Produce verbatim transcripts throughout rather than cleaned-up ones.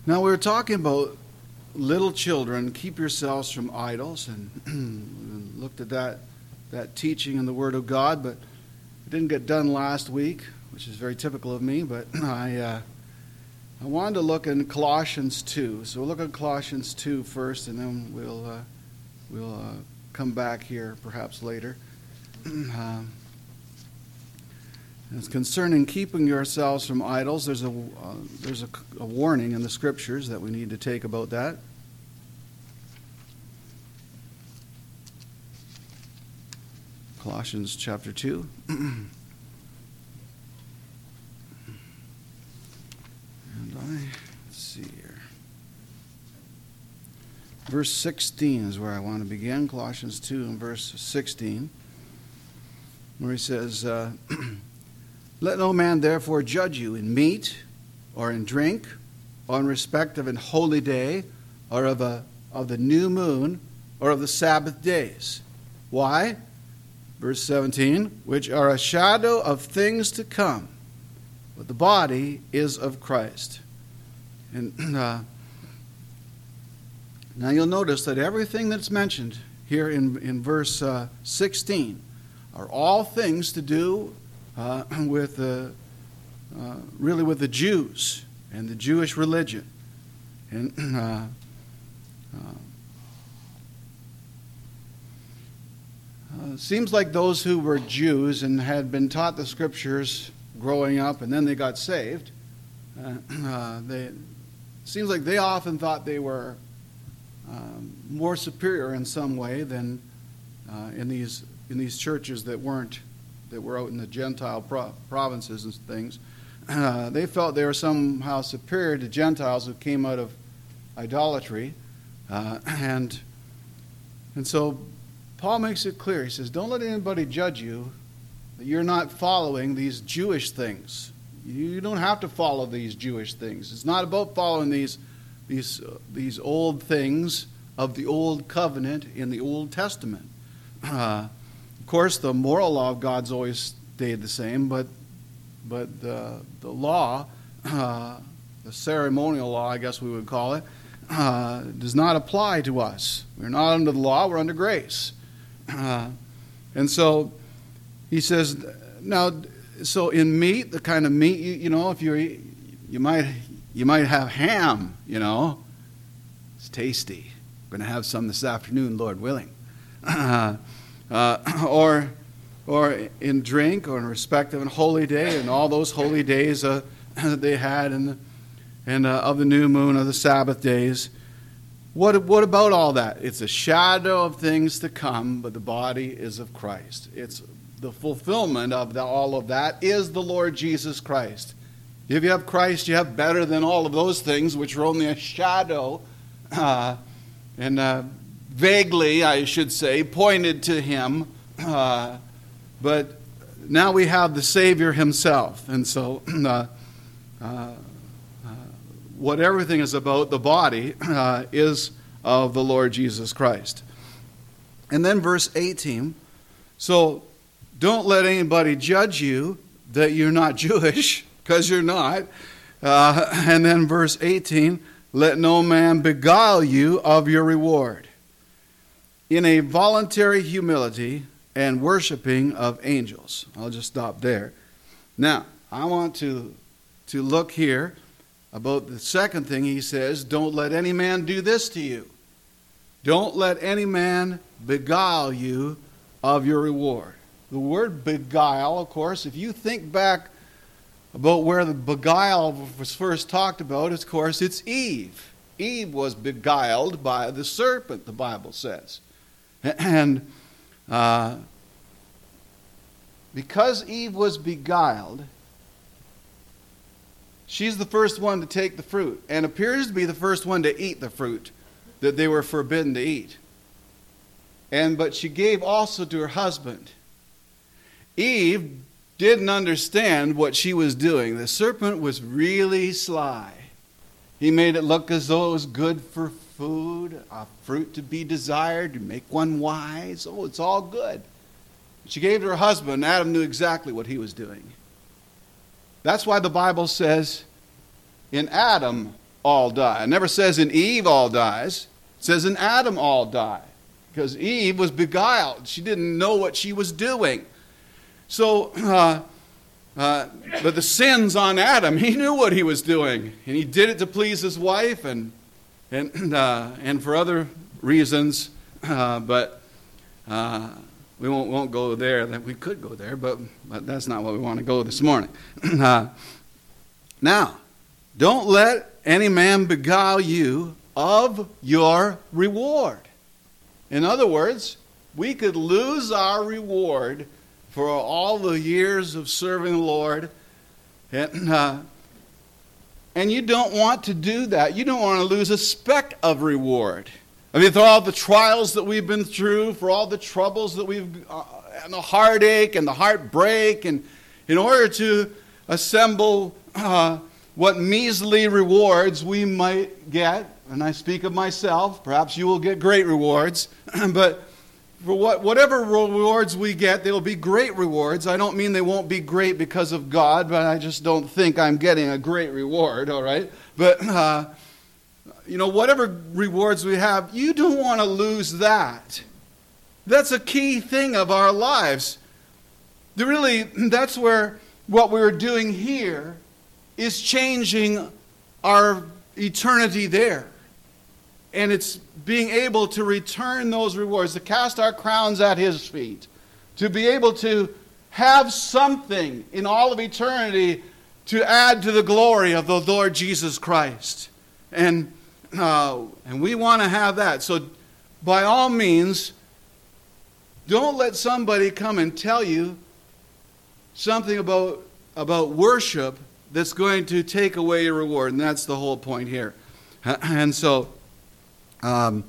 Now, we were talking about little children, keep yourselves from idols, and looked at that that teaching in the Word of God, but it didn't get done last week, which is very typical of me, but I uh, I wanted to look in Colossians two. So we'll look at Colossians two first, and then we'll, uh, we'll uh, come back here perhaps later. uh, It's concerning keeping yourselves from idols. There's a uh, there's a, a warning in the Scriptures that we need to take about that. Colossians chapter two. And I, let's see here. Verse sixteen is where I want to begin. Colossians two and verse sixteen, where he says, Uh, Let no man therefore judge you in meat, or in drink, or in respect of an holy day, or of a of the new moon, or of the Sabbath days. Why? Verse seventeen, which are a shadow of things to come, but the body is of Christ. And uh, now you'll notice that everything that's mentioned here in, in verse uh, sixteen are all things to do Uh, with the, uh, really with the Jews and the Jewish religion. And uh, uh, uh, it seems like those who were Jews and had been taught the Scriptures growing up and then they got saved, uh, uh, they, it seems like they often thought they were um, more superior in some way than uh, in these in these churches that weren't that were out in the Gentile pro- provinces and things. Uh, they felt they were somehow superior to Gentiles who came out of idolatry. Uh, and and so Paul makes it clear. He says, don't let anybody judge you that you're not following these Jewish things. You don't have to follow these Jewish things. It's not about following these, these, uh, these old things of the Old Covenant in the Old Testament. Uh, Of course, the moral law of God's always stayed the same, but but the the law, uh, the ceremonial law, I guess we would call it, uh, does not apply to us. We're not under the law; we're under grace. Uh, and so he says, now, so in meat, the kind of meat you, you know, if you you might you might have ham, you know, it's tasty. We're going to have some this afternoon, Lord willing. Uh, Uh, or or in drink, or in respect of a holy day, and all those holy days uh, that they had, and the, and uh, of the new moon, of the Sabbath days. What what about all that? It's a shadow of things to come, but the body is of Christ. It's the fulfillment of the, all of that is the Lord Jesus Christ. If you have Christ, you have better than all of those things, which are only a shadow, uh, and uh, vaguely, I should say, pointed to him, uh, but now we have the Savior himself. And so uh, uh, uh, what everything is about, the body, uh, is of the Lord Jesus Christ. And then verse eighteen, so don't let anybody judge you that you're not Jewish, because you're not. Uh, and then verse eighteen, let no man beguile you of your reward, in a voluntary humility and worshiping of angels. I'll just stop there. Now, I want to, to look here about the second thing he says, don't let any man do this to you. Don't let any man beguile you of your reward. The word beguile, of course, if you think back about where the beguile was first talked about, of course, it's Eve. Eve was beguiled by the serpent, the Bible says. And uh, because Eve was beguiled, she's the first one to take the fruit, and appears to be the first one to eat the fruit that they were forbidden to eat. And but she gave also to her husband. Eve didn't understand what she was doing. The serpent was really sly. He made it look as though it was good for food, a fruit to be desired, to make one wise. Oh, it's all good. She gave it to her husband, and Adam knew exactly what he was doing. That's why the Bible says, in Adam all die. It never says in Eve all dies. It says in Adam all die. Because Eve was beguiled. She didn't know what she was doing. So, uh, uh, but the sins on Adam, he knew what he was doing. And he did it to please his wife and and uh, and for other reasons. Uh, but uh, we won't, won't go there. We could go there, but, but that's not what we want to go this morning. uh, now, don't let any man beguile you of your reward. In other words, we could lose our reward for all the years of serving the Lord. And, uh, and you don't want to do that. You don't want to lose a speck of reward. I mean, for all the trials that we've been through, for all the troubles that we've, uh, and the heartache and the heartbreak, and in order to assemble uh, what measly rewards we might get, and I speak of myself, perhaps you will get great rewards, but for what, whatever rewards we get, they will be great rewards. I don't mean they won't be great because of God, but I just don't think I'm getting a great reward, all right? But, uh, you know, whatever rewards we have, you don't want to lose that. That's a key thing of our lives. The really, that's where what we're doing here is changing our eternity there. And it's being able to return those rewards, to cast our crowns at His feet, to be able to have something in all of eternity to add to the glory of the Lord Jesus Christ. And uh, and we want to have that. So by all means, don't let somebody come and tell you something about, about worship that's going to take away your reward. And that's the whole point here. And so, um,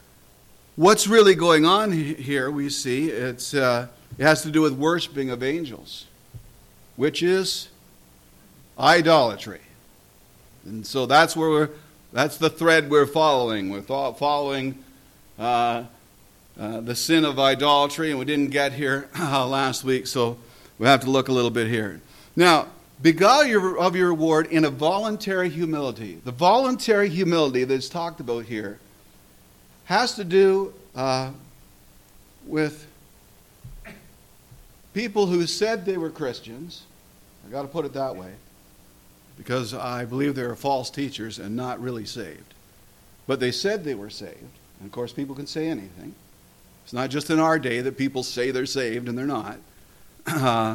what's really going on here, we see, it's uh, it has to do with worshiping of angels, which is idolatry. And so that's where we're, that's the thread we're following. We're th- following uh, uh, the sin of idolatry, and we didn't get here uh, last week, so we have to look a little bit here. Now, beguile your, of your reward in a voluntary humility. The voluntary humility that's talked about here has to do uh, with people who said they were Christians. I've got to put it that way, because I believe they are false teachers and not really saved. But they said they were saved. And of course, people can say anything. It's not just in our day that people say they're saved and they're not. Uh,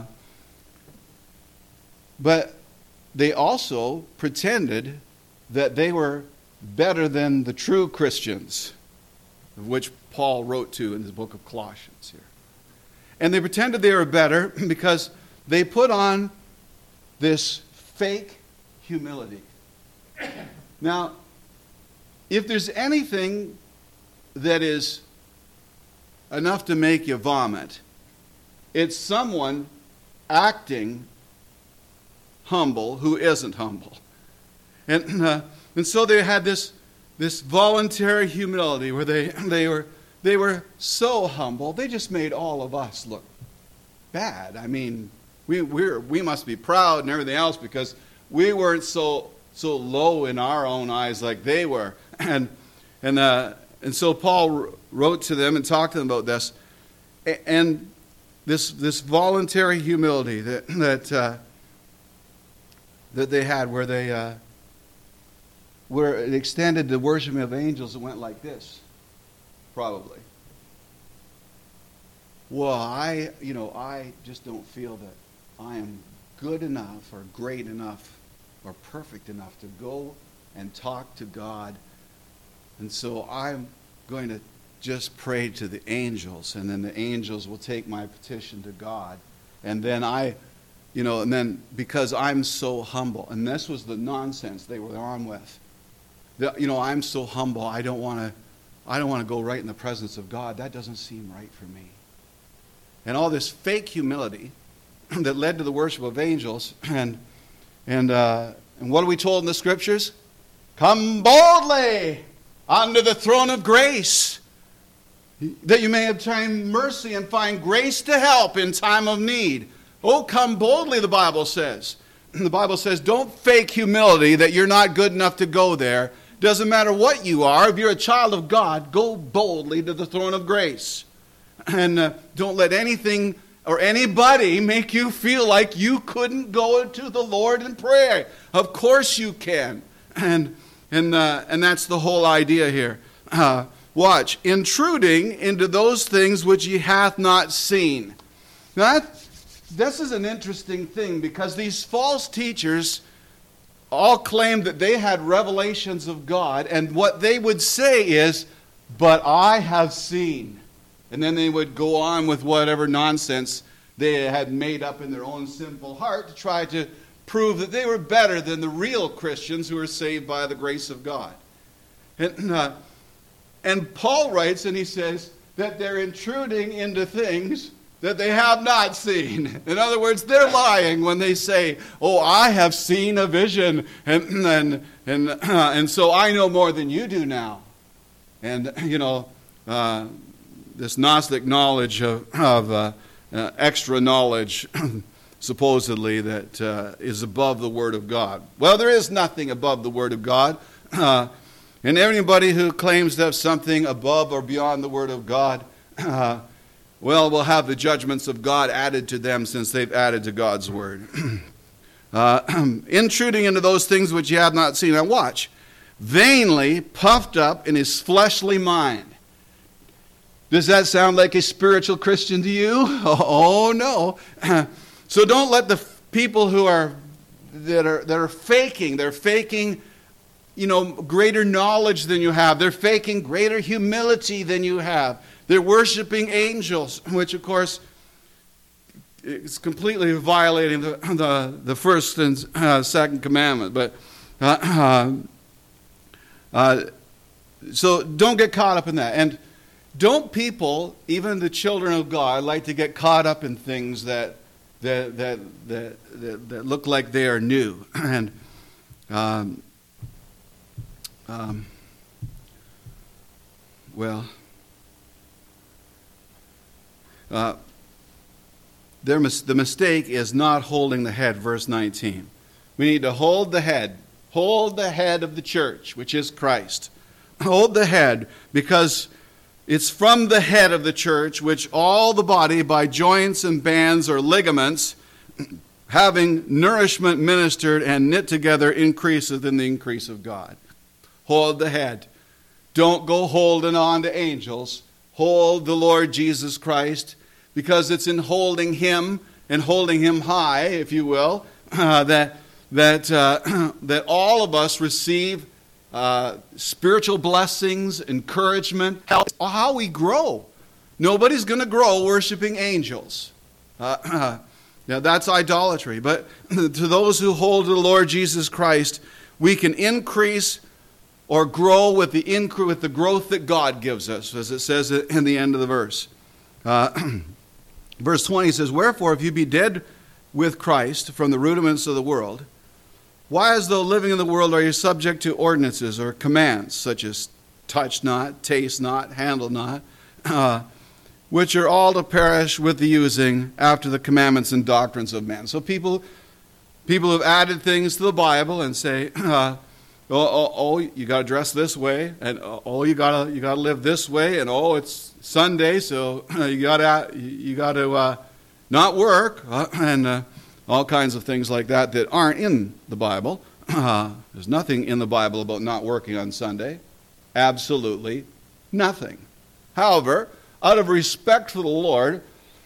but they also pretended that they were better than the true Christians, of which Paul wrote to in his book of Colossians here. And they pretended they were better because they put on this fake humility. Now, if there's anything that is enough to make you vomit, it's someone acting humble who isn't humble. And uh, and so they had this this voluntary humility where they they were they were so humble they just made all of us look bad. I mean, we we we must be proud and everything else because we weren't so so low in our own eyes like they were. And and uh, and so Paul wrote to them and talked to them about this, and this this voluntary humility that that uh, that they had, where they uh, where it extended the worshiping of angels. It went like this, probably. Well, I you know I just don't feel that I am good enough or great enough or perfect enough to go and talk to God. And so I'm going to just pray to the angels, and then the angels will take my petition to God. And then I, you know, and then because I'm so humble, and this was the nonsense they were on with. The, you know, I'm so humble, I don't want to, I don't want to go right in the presence of God. That doesn't seem right for me. And all this fake humility that led to the worship of angels, and and uh, and what are we told in the Scriptures? Come boldly unto the throne of grace, that you may obtain mercy and find grace to help in time of need. Oh, come boldly, the Bible says. the Bible says, don't fake humility that you're not good enough to go there. Doesn't matter what you are. If you're a child of God, go boldly to the throne of grace. And uh, don't let anything or anybody make you feel like you couldn't go to the Lord in prayer. Of course you can. And and uh, and that's the whole idea here. Uh, watch. Intruding into those things which ye hath not seen. Now that, this is an interesting thing, because these false teachers all claimed that they had revelations of God, and what they would say is, but I have seen. And then they would go on with whatever nonsense they had made up in their own simple heart to try to prove that they were better than the real Christians who are saved by the grace of God. And, uh, and Paul writes, and he says that they're intruding into things that they have not seen. In other words, they're lying when they say, oh, I have seen a vision, and and and, uh, and so I know more than you do now. And, you know, uh, this Gnostic knowledge of, of uh, uh, extra knowledge, supposedly, that uh, is above the Word of God. Well, there is nothing above the Word of God. Uh, and anybody who claims to have something above or beyond the Word of God, uh, well, will have the judgments of God added to them, since they've added to God's Word. uh, intruding into those things which ye have not seen. Now watch. Vainly puffed up in his fleshly mind. Does that sound like a spiritual Christian to you? Oh, no. So don't let the people who are that are that are faking, they're faking, you know, greater knowledge than you have. They're faking greater humility than you have. They're worshiping angels, which, of course, is completely violating the the, the first and uh, second commandment. But uh, uh, uh, so don't get caught up in that. And don't people, even the children of God, like to get caught up in things that that that that, that, that look like they are new. And um, um, well. Uh, their mis- the mistake is not holding the head, verse nineteen. We need to hold the head. Hold the head of the church, which is Christ. Hold the head, because it's from the head of the church which all the body, by joints and bands or ligaments, having nourishment ministered and knit together, increaseth in the increase of God. Hold the head. Don't go holding on to angels. Hold the Lord Jesus Christ, because it's in holding Him and holding Him high, if you will, uh, that that uh, that all of us receive uh, spiritual blessings, encouragement, help, how we grow. Nobody's going to grow worshiping angels. Uh, uh, now that's idolatry. But to those who hold to the Lord Jesus Christ, we can increase or grow with the incre- with the growth that God gives us, as it says in the end of the verse. Uh, verse twenty says, "Wherefore, if you be dead with Christ from the rudiments of the world, why, as though living in the world, are you subject to ordinances or commands, such as touch not, taste not, handle not, uh, which are all to perish with the using after the commandments and doctrines of men?" So people, people have added things to the Bible and say, uh, Oh, oh, oh, you got to dress this way, and oh, you got to you got to live this way, and oh, it's Sunday, so you got to you got to uh, not work, uh, and uh, all kinds of things like that that aren't in the Bible. Uh, there's nothing in the Bible about not working on Sunday, absolutely nothing. However, out of respect for the Lord,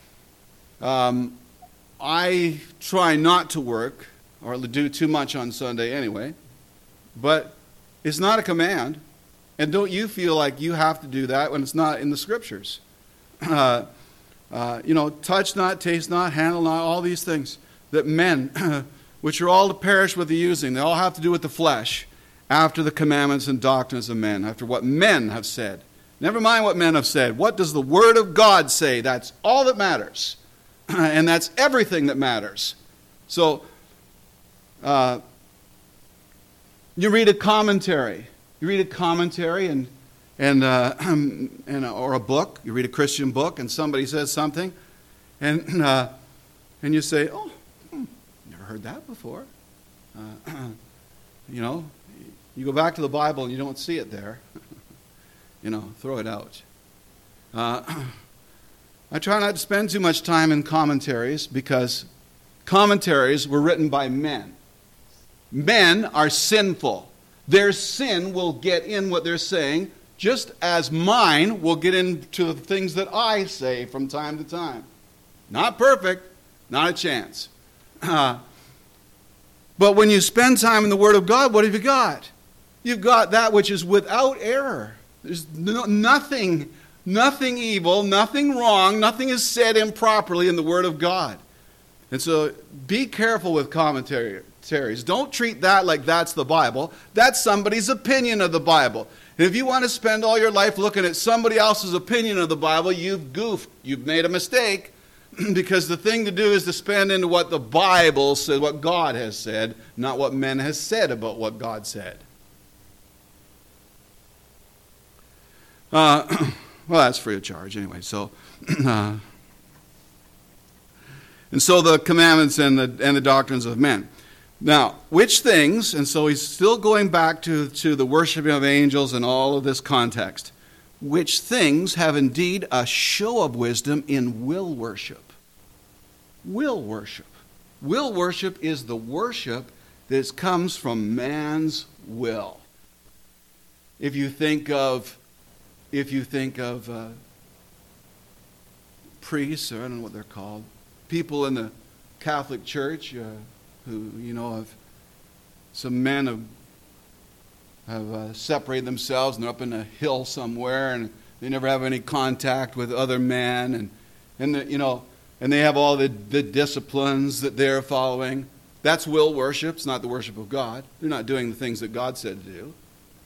um, I try not to work or to do too much on Sunday anyway. But it's not a command. And don't you feel like you have to do that when it's not in the Scriptures. Uh, uh, you know, touch not, taste not, handle not, all these things that men, which are all to perish with the using, they all have to do with the flesh, after the commandments and doctrines of men, after what men have said. Never mind what men have said. What does the Word of God say? That's all that matters. And that's everything that matters. So, uh, you read a commentary. You read a commentary and and uh, and or a book. You read a Christian book, and somebody says something, and uh, and you say, "Oh, hmm, never heard that before." Uh, you know, you go back to the Bible and you don't see it there. You know, throw it out. Uh, I try not to spend too much time in commentaries because commentaries were written by men. Men are sinful. Their sin will get in what they're saying, just as mine will get into the things that I say from time to time. Not perfect, not a chance. Uh, but when you spend time in the Word of God, what have you got? You've got that which is without error. There's no, nothing, nothing evil, nothing wrong, nothing is said improperly in the Word of God. And so be careful with commentaries. Don't treat that like that's the Bible. That's somebody's opinion of the Bible. And if you want to spend all your life looking at somebody else's opinion of the Bible, you've goofed. You've made a mistake. Because the thing to do is to spend into what the Bible says, what God has said, not what men has said about what God said. Uh, well, that's free of charge anyway. So, uh, and so the commandments and the and the doctrines of men. Now, which things? And so he's still going back to to the worshiping of angels and all of this context. Which things have indeed a show of wisdom in will worship. Will worship. Will worship is the worship that comes from man's will. If you think of, if you think of uh, priests, or I don't know what they're called, people in the Catholic Church uh, who, you know, have some men have have uh, separated themselves and they're up in a hill somewhere and they never have any contact with other men, and and the, you know, and they have all the, the disciplines that they're following. That's will worship. It's not the worship of God. They're not doing the things that God said to do.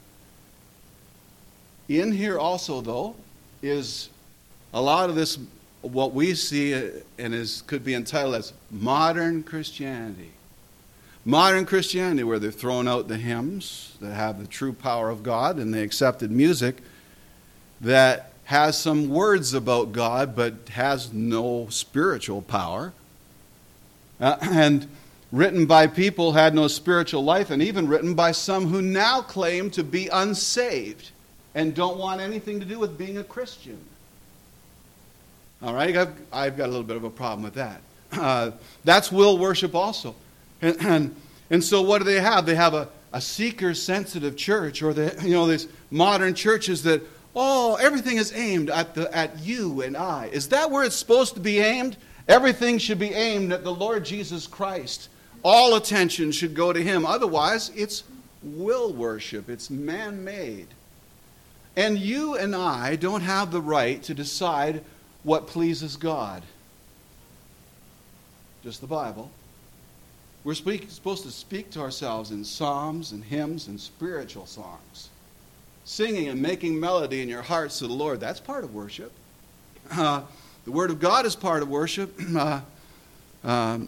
In here also, though, is a lot of this, what we see and is could be entitled as modern Christianity. Modern Christianity, where they're throwing out the hymns that have the true power of God, and they accepted music that has some words about God but has no spiritual power. Uh, and written by people who had no spiritual life, and even written by some who now claim to be unsaved and don't want anything to do with being a Christian. All right, I've, I've got a little bit of a problem with that. Uh, that's will worship also. And, and, and so what do they have? They have a, a seeker-sensitive church, or they, you know, these modern churches that, oh, everything is aimed at the at you and I. Is that where it's supposed to be aimed? Everything should be aimed at the Lord Jesus Christ. All attention should go to Him. Otherwise, it's will worship. It's man-made. And you and I don't have the right to decide what pleases God. Just the Bible. We're speak, supposed to speak to ourselves in psalms and hymns and spiritual songs. Singing and making melody in your hearts to the Lord. That's part of worship. Uh, the Word of God is part of worship. Uh, um,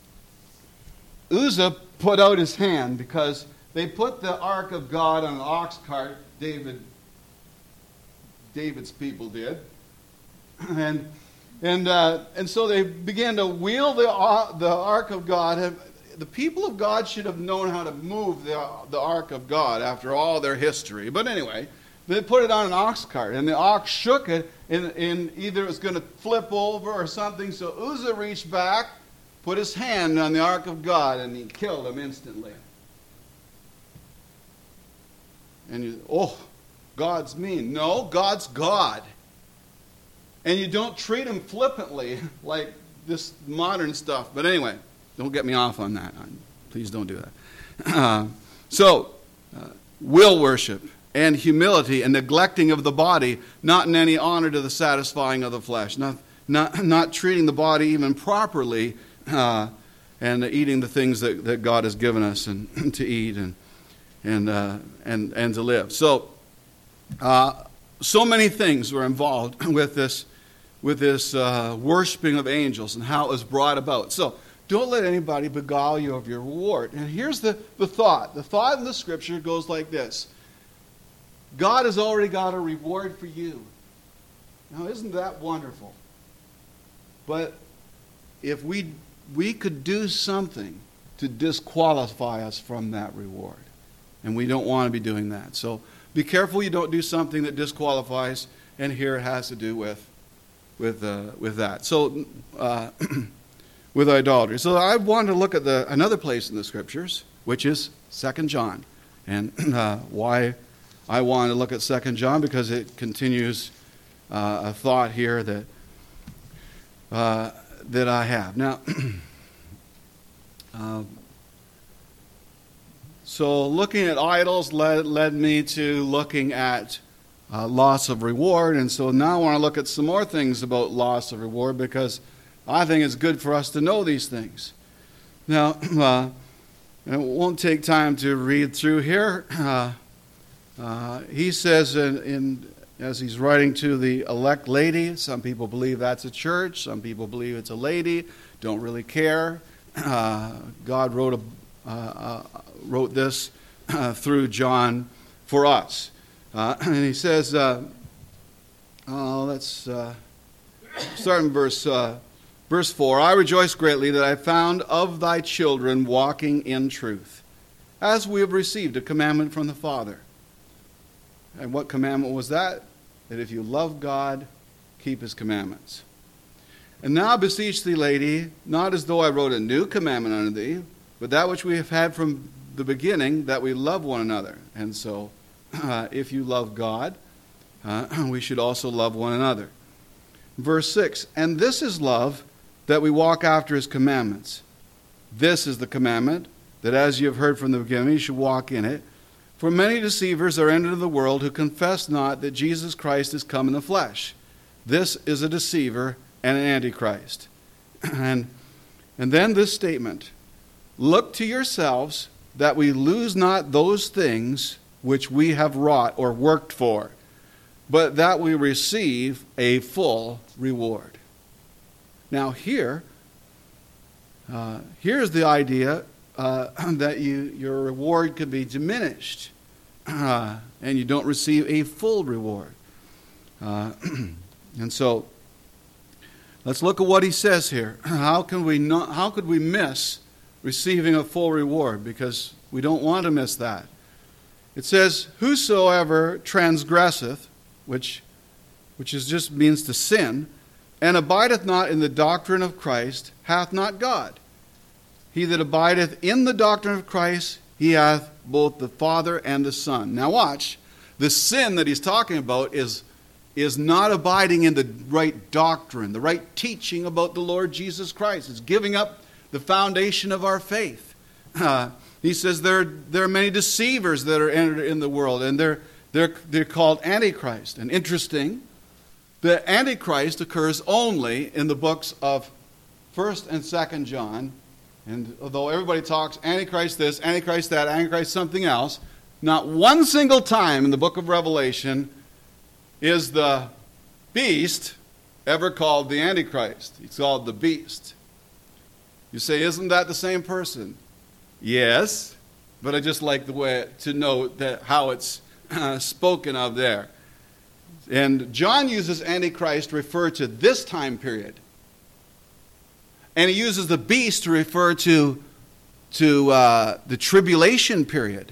Uzzah put out his hand because they put the Ark of God on an ox cart. David, David's people did. And and uh, and so they began to wheel the, uh, the Ark of God. The people of God should have known how to move the, the Ark of God after all their history. But anyway, they put it on an ox cart, and the ox shook it, and, and either it was going to flip over or something. So Uzzah reached back, put his hand on the Ark of God, and he killed him instantly. And you, oh, God's mean. No, God's God. And you don't treat him flippantly like this modern stuff. But anyway, don't get me off on that. Please don't do that. Uh, so, uh, will worship and humility and neglecting of the body, not in any honor to the satisfying of the flesh, not not, not treating the body even properly, uh, and eating the things that, that God has given us and to eat and and uh, and and to live. So, uh, so many things were involved with this with this uh, worshiping of angels and how it was brought about. So. Don't let anybody beguile you of your reward. And here's the, the thought. The thought in the Scripture goes like this. God has already got a reward for you. Now, isn't that wonderful? But if we we could do something to disqualify us from that reward. And we don't want to be doing that. So be careful you don't do something that disqualifies, and here it has to do with with uh, with that. So uh, with idolatry. So I wanted to look at the another place in the Scriptures, which is Second John. And uh, why I wanted to look at Second John, because it continues uh, a thought here that uh, that I have. Now, uh, so looking at idols led, led me to looking at uh, loss of reward. And so now I want to look at some more things about loss of reward, because I think it's good for us to know these things. Now, uh, it won't take time to read through here. Uh, uh, he says in, in as he's writing to the elect lady, some people believe that's a church, some people believe it's a lady, don't really care. Uh, God wrote a uh, uh, wrote this uh, through John for us. Uh, and he says, uh, uh, let's uh, start in verse, uh, verse four. I rejoice greatly that I found of thy children walking in truth, as we have received a commandment from the Father. And what commandment was that? That if you love God, keep his commandments. And now I beseech thee, lady, not as though I wrote a new commandment unto thee, but that which we have had from the beginning, that we love one another. And so, uh, if you love God, uh, we should also love one another. Verse six, and this is love, that we walk after his commandments. This is the commandment, that as you have heard from the beginning, you should walk in it. For many deceivers are entered into the world, who confess not that Jesus Christ is come in the flesh. This is a deceiver and an antichrist. And, and then this statement, look to yourselves that we lose not those things which we have wrought or worked for, but that we receive a full reward. Now here, uh, here's the idea uh, that you, your reward could be diminished, uh, and you don't receive a full reward. Uh, and so, let's look at what he says here. How can we not? How could we miss receiving a full reward? Because we don't want to miss that. It says, whosoever transgresseth, which which is just means to sin, and abideth not in the doctrine of Christ, hath not God. He that abideth in the doctrine of Christ, he hath both the Father and the Son. Now watch, the sin that he's talking about is, is not abiding in the right doctrine, the right teaching about the Lord Jesus Christ. It's giving up the foundation of our faith. Uh, he says there, there are many deceivers that are entered in the world, and they're, they're, they're called Antichrist. And interesting, the Antichrist occurs only in the books of First and Second John. And although everybody talks Antichrist this, Antichrist that, Antichrist something else, not one single time in the book of Revelation is the beast ever called the Antichrist. He's called the beast. You say, isn't that the same person? Yes, but I just like the way to note that how it's uh, spoken of there. And John uses Antichrist to refer to this time period. And he uses the beast to refer to, to uh, the tribulation period.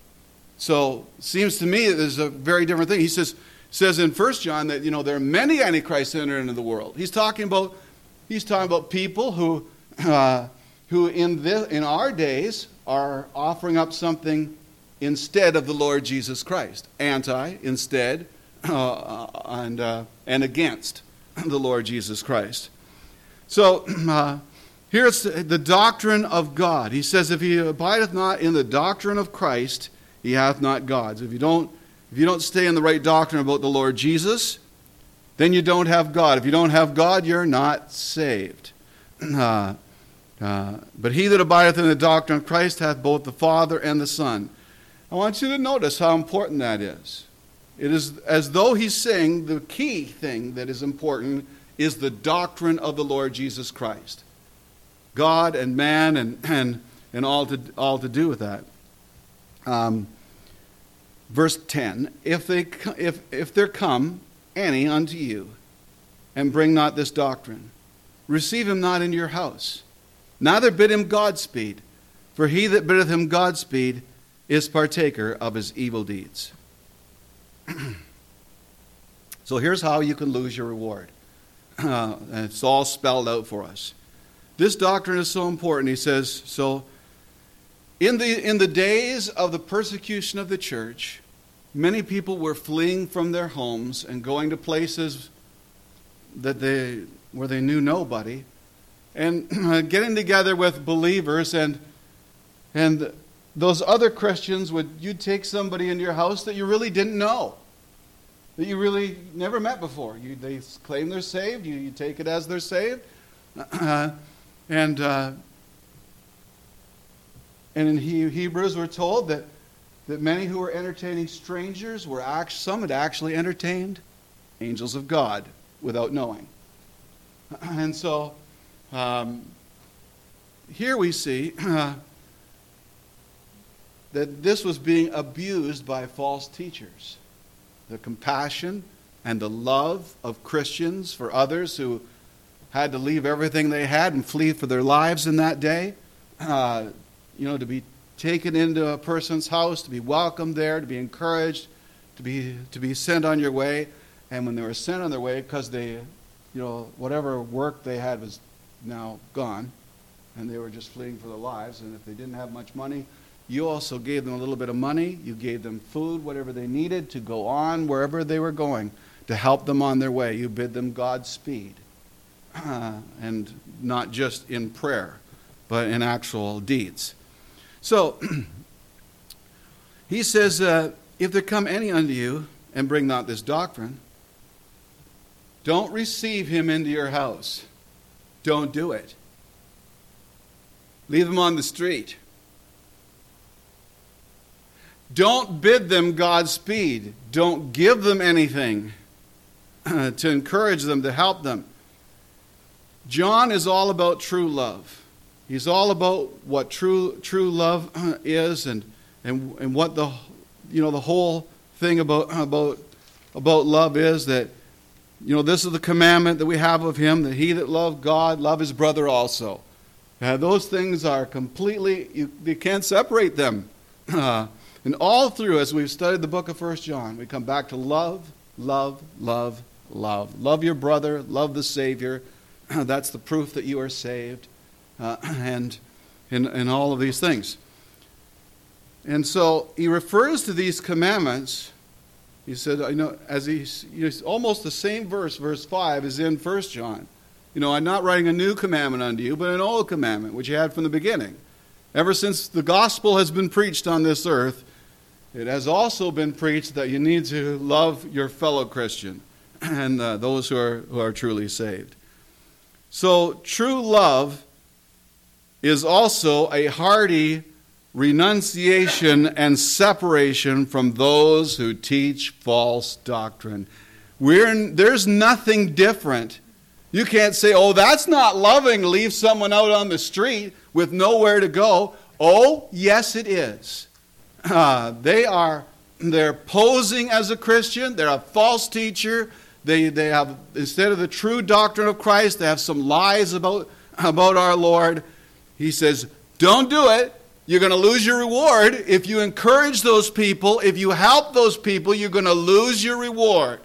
So it seems to me that there's a very different thing. He says, says in First John that, you know, there are many antichrists entered into the world. He's talking about he's talking about people who uh, who in this, in our days are offering up something instead of the Lord Jesus Christ. Anti, instead, uh, and uh, and against the Lord Jesus Christ. So, uh, here's the doctrine of God. He says, if he abideth not in the doctrine of Christ, he hath not God. So if you don't, if you don't stay in the right doctrine about the Lord Jesus, then you don't have God. If you don't have God, you're not saved. Uh, uh, but he that abideth in the doctrine of Christ hath both the Father and the Son. I want you to notice how important that is. It is as though he's saying the key thing that is important is the doctrine of the Lord Jesus Christ. God and man and and, and all to all to do with that. Um, verse ten, if they if if there come any unto you, and bring not this doctrine, receive him not into your house, neither bid him Godspeed, For he that biddeth him Godspeed is partaker of his evil deeds. So here's how you can lose your reward. Uh, and it's all spelled out for us. This doctrine is so important. He says, so in the, in the days of the persecution of the church, many people were fleeing from their homes and going to places that they, where they knew nobody, and getting together with believers, and and those other Christians would, you'd take somebody into your house that you really didn't know, that you really never met before. You, they claim they're saved. You, you take it as they're saved. Uh, and uh, and in he, Hebrews we're told that, that many who were entertaining strangers were act, some had actually entertained angels of God without knowing. And so um, here we see uh, that this was being abused by false teachers. The compassion and the love of Christians for others who had to leave everything they had and flee for their lives in that day. Uh, you know, to be taken into a person's house, to be welcomed there, to be encouraged, to be to be sent on your way. And when they were sent on their way, because they, you know, whatever work they had was now gone, and they were just fleeing for their lives. And if they didn't have much money, you also gave them a little bit of money. You gave them food, whatever they needed to go on wherever they were going, to help them on their way. You bid them Godspeed. Uh, and not just in prayer, but in actual deeds. So, he says, uh, if there come any unto you, and bring not this doctrine, don't receive him into your house. Don't do it. Leave them on the street. Don't bid them Godspeed. Don't give them anything uh, to encourage them, to help them. John is all about true love. He's all about what true true love is, and and and what the you know the whole thing about about about love is, that you know this is the commandment that we have of him, that he that loved God love his brother also. Uh, those things are completely, you, you can't separate them. Uh, and all through, as we've studied the book of First John, we come back to love, love, love, love. Love your brother, love the Savior. That's the proof that you are saved. Uh, and, and, and all of these things. And so he refers to these commandments. He said, you know, as he's, he's almost the same verse, verse five, is in First John. You know, I'm not writing a new commandment unto you, but an old commandment, which you had from the beginning. Ever since the gospel has been preached on this earth, it has also been preached that you need to love your fellow Christian and uh, those who are who are truly saved. So true love is also a hearty renunciation and separation from those who teach false doctrine. We're in, there's nothing different. You can't say, oh, that's not loving to leave someone out on the street with nowhere to go. Oh, yes, it is. Uh, they are, they're posing as a Christian. They're a false teacher. They, they have, instead of the true doctrine of Christ, they have some lies about, about our Lord. He says, don't do it. You're going to lose your reward. If you encourage those people, if you help those people, you're going to lose your reward.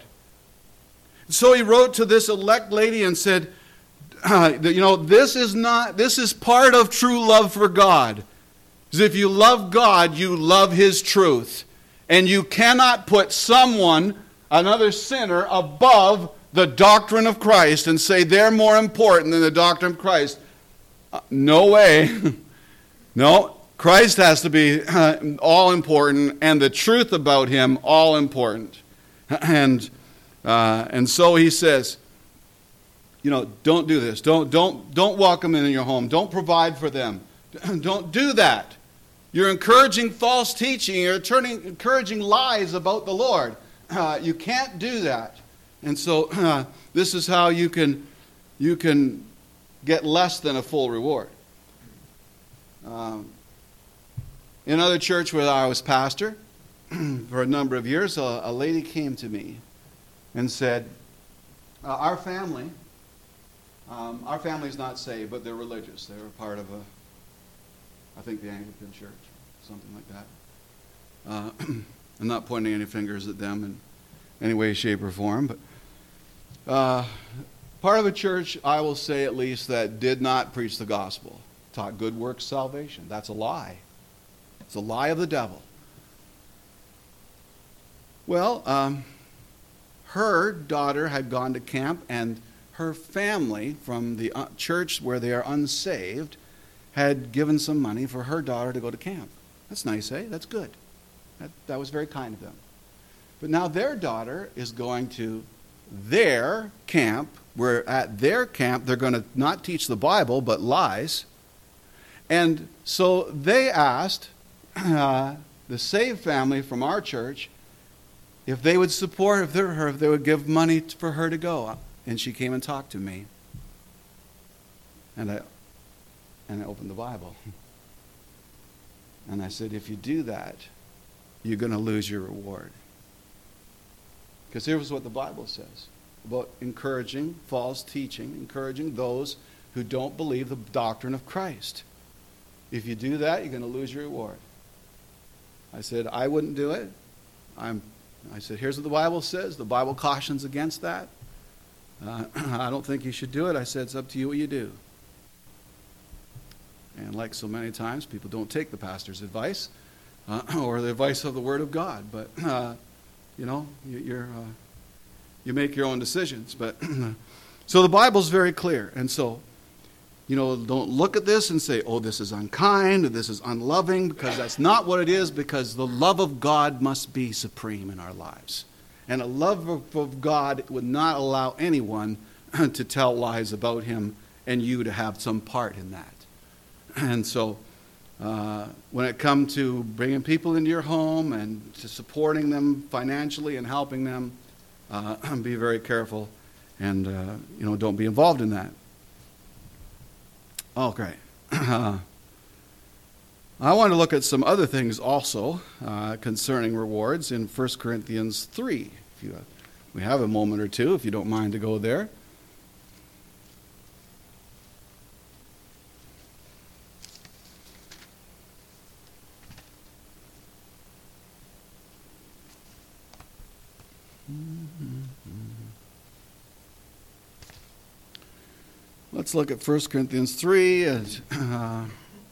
So he wrote to this elect lady and said, uh, you know, this is not, this is part of true love for God. Because if you love God, you love his truth. And you cannot put someone, another sinner, above the doctrine of Christ and say they're more important than the doctrine of Christ. Uh, no way. No, Christ has to be uh, all important, and the truth about him all important. And uh, and so he says, you know, don't do this. Don't don't don't welcome them in your home. Don't provide for them. Don't do that. You're encouraging false teaching. You're turning, encouraging lies about the Lord. Uh, you can't do that. And so uh, this is how you can you can get less than a full reward. Um, in another church where I was pastor for a number of years, a, a lady came to me and said, uh, "Our family, um, our family's not saved, but they're religious. They're a part of a I think the Anglican Church, something like that. Uh, I'm not pointing any fingers at them in any way, shape, or form, but uh, part of a church, I will say at least, that did not preach the gospel, taught good works salvation. That's a lie. It's a lie of the devil. Well, um, her daughter had gone to camp, and her family from the uh, church where they are unsaved had given some money for her daughter to go to camp. That's nice, eh? That's good. That, that was very kind of them. But now their daughter is going to their camp, where at their camp they're going to not teach the Bible, but lies. And so they asked uh, the saved family from our church if they would support if her, if they would give money for her to go. And she came and talked to me. And I, and I opened the Bible. And I said, if you do that, you're going to lose your reward. Because here's what the Bible says about encouraging false teaching, encouraging those who don't believe the doctrine of Christ. If you do that, you're going to lose your reward. I said, I wouldn't do it. I'm, I said, here's what the Bible says. The Bible cautions against that. Uh, I don't think you should do it. I said, it's up to you what you do. And like so many times, people don't take the pastor's advice uh, or the advice of the Word of God. But, uh, you know, you, you're, uh, you make your own decisions. But so the Bible's very clear. And so, you know, don't look at this and say, oh, this is unkind or this is unloving, because that's not what it is, because the love of God must be supreme in our lives. And a love of, of God would not allow anyone to tell lies about him and you to have some part in that. And so uh, when it comes to bringing people into your home and to supporting them financially and helping them, uh, be very careful and, uh, you know, don't be involved in that. Okay. Uh, I want to look at some other things also uh, concerning rewards in First Corinthians three. If you, uh, we have a moment or two, if you don't mind to go there. Let's look at First Corinthians three. And, uh,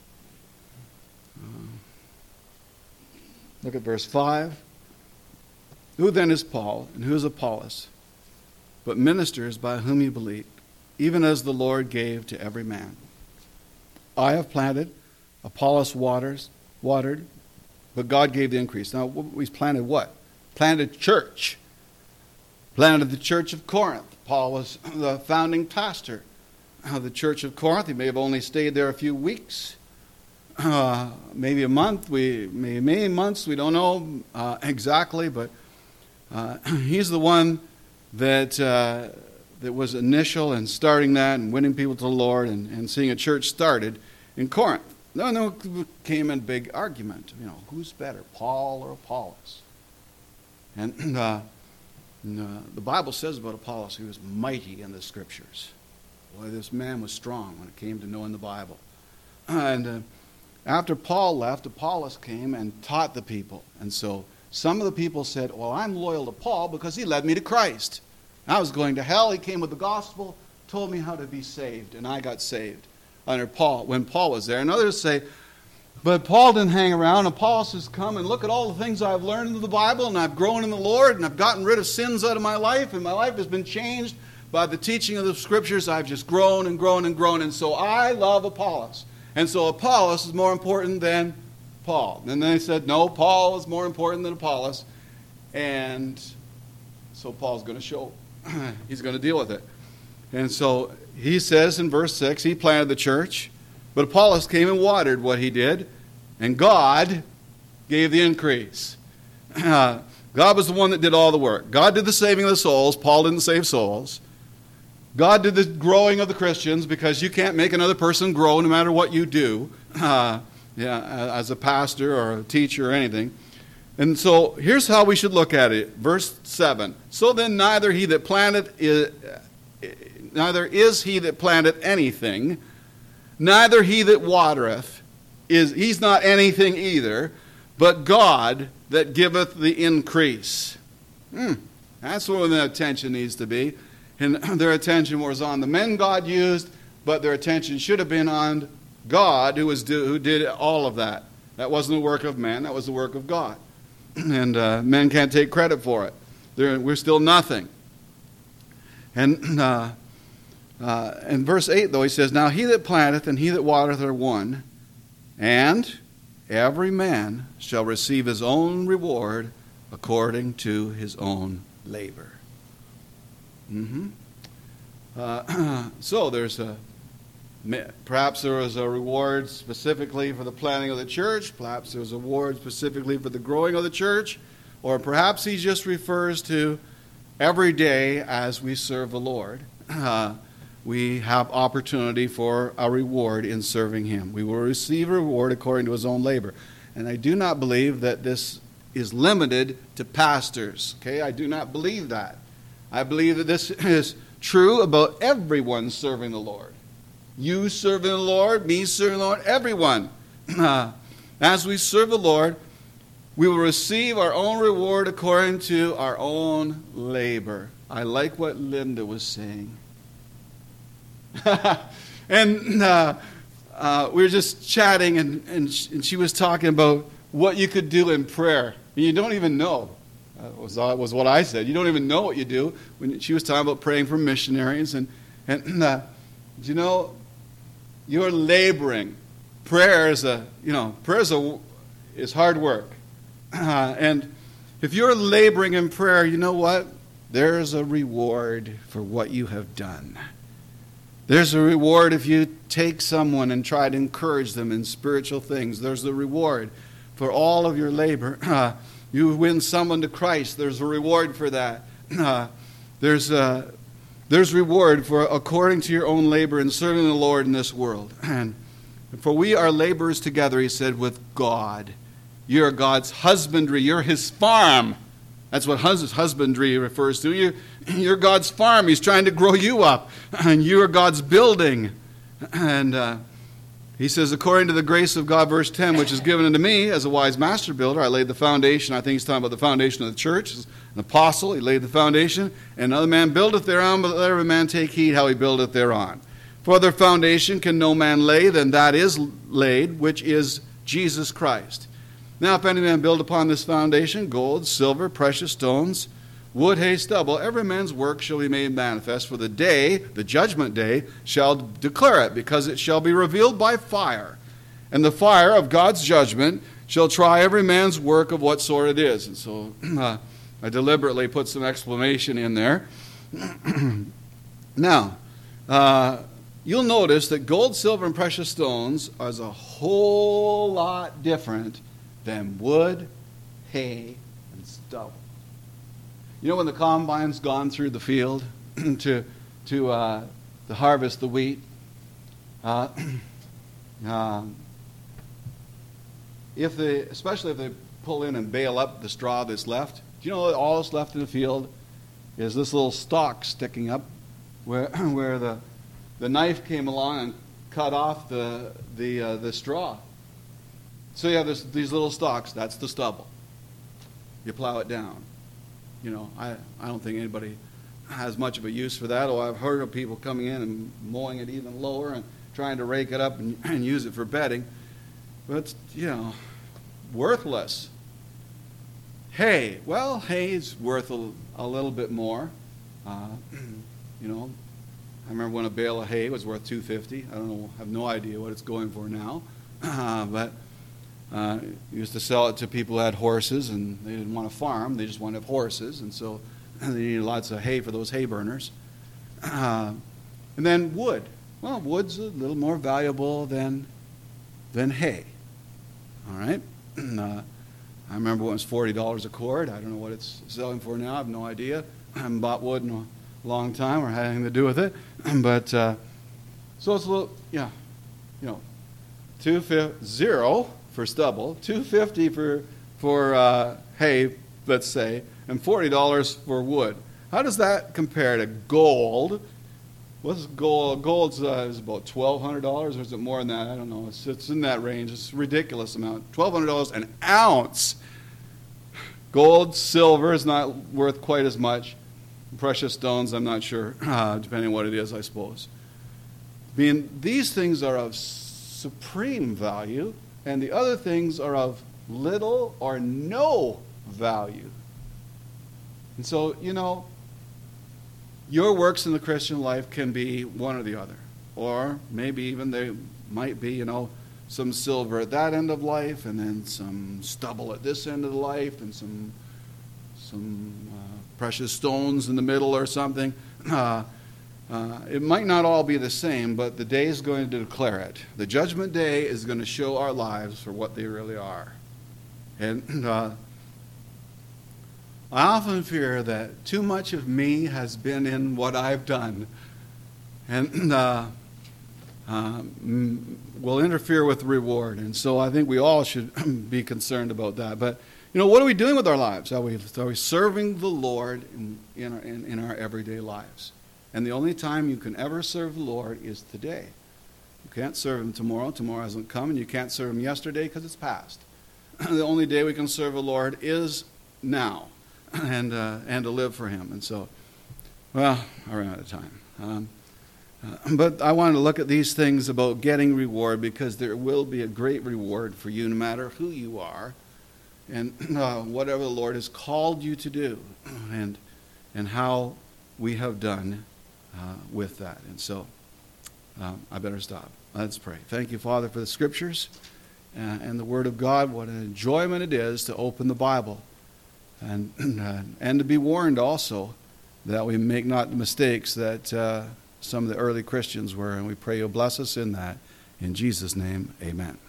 look at verse five. Who then is Paul, and who is Apollos, but ministers by whom you believe, even as the Lord gave to every man? I have planted, Apollos waters, watered, but God gave the increase. Now, we planted what? Planted church. Planted the church of Corinth. Paul was the founding pastor of the church of Corinth. He may have only stayed there a few weeks. Uh, maybe a month, we maybe many months, we don't know uh, exactly, but uh, he's the one that uh, that was initial in starting that and winning people to the Lord and, and seeing a church started in Corinth. No, no, came in big argument. You know, who's better, Paul or Apollos? And, uh, and uh, the Bible says about Apollos, he was mighty in the Scriptures. Boy, this man was strong when it came to knowing the Bible. And uh, after Paul left, Apollos came and taught the people. And so some of the people said, well, I'm loyal to Paul because he led me to Christ. I was going to hell. He came with the gospel, told me how to be saved, and I got saved under Paul when Paul was there. And others say, but Paul didn't hang around. Apollos has come, and look at all the things I've learned in the Bible, and I've grown in the Lord, and I've gotten rid of sins out of my life, and my life has been changed by the teaching of the Scriptures. I've just grown and grown and grown, and so I love Apollos. And so Apollos is more important than Paul. And they said, no, Paul is more important than Apollos. And so Paul's going to show. He's going to deal with it. And so he says in verse six, he planted the church, but Apollos came and watered what he did, and God gave the increase. Uh, God was the one that did all the work. God did the saving of the souls. Paul didn't save souls. God did the growing of the Christians, because you can't make another person grow no matter what you do, uh, yeah, as a pastor or a teacher or anything. And so here's how we should look at it. Verse seven. So then neither he that planted is, neither is he that planted anything, neither he that watereth, is, he's not anything either, but God that giveth the increase. Hmm. That's where their attention needs to be. And their attention was on the men God used, but their attention should have been on God who was do, who did all of that. That wasn't the work of man, that was the work of God. And uh, men can't take credit for it. They're, we're still nothing. And uh, uh, in verse eight, though, he says, Now he that planteth and he that watereth are one, and every man shall receive his own reward according to his own labor. Mm-hmm. Uh, so there's a, perhaps there was a reward specifically for the planting of the church. Perhaps there was a reward specifically for the growing of the church. Or perhaps he just refers to every day as we serve the Lord. Uh, we have opportunity for a reward in serving him. We will receive a reward according to his own labor. And I do not believe that this is limited to pastors. Okay, I do not believe that. I believe that this is true about everyone serving the Lord. You serving the Lord, me serving the Lord, everyone. Uh, as we serve the Lord, we will receive our own reward according to our own labor. I like what Linda was saying. and uh, uh, we were just chatting, and, and, sh- and she was talking about what you could do in prayer. And you don't even know. That was, uh, was what I said. You don't even know what you do. When she was talking about praying for missionaries. And, and uh, you know, you're laboring. Prayer is a, you know, prayer is, a, is hard work. Uh, and if you're laboring in prayer, you know what? There's a reward for what you have done. There's a reward if you take someone and try to encourage them in spiritual things. There's a reward for all of your labor. Uh, you win someone to Christ. There's a reward for that. Uh, there's a there's reward for according to your own labor in serving the Lord in this world. And for we are laborers together, he said, with God. You're God's husbandry. You're his farm. That's what hus- husbandry refers to. You're, you're God's farm. He's trying to grow you up. And you are God's building. And uh, he says, according to the grace of God, verse ten, which is given unto me as a wise master builder, I laid the foundation. I think he's talking about the foundation of the church. As an apostle, he laid the foundation. And another man buildeth thereon, but let every man take heed how he buildeth thereon. For other foundation can no man lay than that is laid, which is Jesus Christ. Now, if any man build upon this foundation gold, silver, precious stones, wood, hay, stubble, every man's work shall be made manifest, for the day, the judgment day, shall declare it, because it shall be revealed by fire. And the fire of God's judgment shall try every man's work of what sort it is. And so uh, I deliberately put some explanation in there. Now, uh, you'll notice that gold, silver, and precious stones is a whole lot different than wood, hay, and stubble. You know, when the combine's gone through the field to to uh, to harvest the wheat, uh, uh, if they, especially if they pull in and bale up the straw that's left, do you know that all that's left in the field is this little stalk sticking up, where where the the knife came along and cut off the the uh, the straw. So you have this, these little stalks. That's the stubble. You plow it down. You know, I, I don't think anybody has much of a use for that. Or I've heard of people coming in and mowing it even lower and trying to rake it up and, and use it for bedding. But it's, you know, worthless. Hay. Well, hay's worth a, a little bit more. Uh, you know, I remember when a bale of hay was worth two dollars and fifty cents. I don't know. I have no idea what it's going for now. Uh, but Uh, used to sell it to people who had horses, and they didn't want to farm. They just wanted to have horses, and so they needed lots of hay for those hay burners. Uh, and then wood. Well, wood's a little more valuable than than hay. All right? Uh, I remember when it was forty dollars a cord. I don't know what it's selling for now. I have no idea. I haven't bought wood in a long time or had anything to do with it. But, uh, so it's a little, yeah, you know, two, fifty, zero for stubble, two dollars and fifty cents for for uh, hay, let's say, and forty dollars for wood. How does that compare to gold, What's gold? Gold's uh, is about twelve hundred dollars, or is it more than that? I don't know. It's, it's in that range. It's a ridiculous amount. Twelve hundred dollars an ounce. Gold, silver is not worth quite as much. Precious stones, I'm not sure, uh, depending on what it is, I suppose. Being these things are of supreme value, and the other things are of little or no value. And so, you know, your works in the Christian life can be one or the other. Or maybe even they might be, you know, some silver at that end of life, and then some stubble at this end of life, and some some uh, precious stones in the middle or something. Uh, uh, it might not all be the same, but the day is going to declare it. The judgment day is going to show our lives for what they really are. And uh, I often fear that too much of me has been in what I've done, and uh, uh, will interfere with the reward. And so I think we all should be concerned about that. But, you know, what are we doing with our lives? Are we, are we serving the Lord in, in, our, in, in our everyday lives? And the only time you can ever serve the Lord is today. You can't serve Him tomorrow. Tomorrow hasn't come, and you can't serve Him yesterday because it's past. The only day we can serve the Lord is now. And uh, and to live for Him. And so, well, I ran out of time. Um, uh, but I wanted to look at these things about getting reward, because there will be a great reward for you no matter who you are and uh, whatever the Lord has called you to do, and and how we have done uh, with that. And so, uh, I better stop. Let's pray. Thank you, Father, for the Scriptures uh, and the Word of God. What an enjoyment it is to open the Bible. And uh, and to be warned also that we make not the mistakes that uh, some of the early Christians were. And we pray you'll bless us in that. In Jesus' name, amen.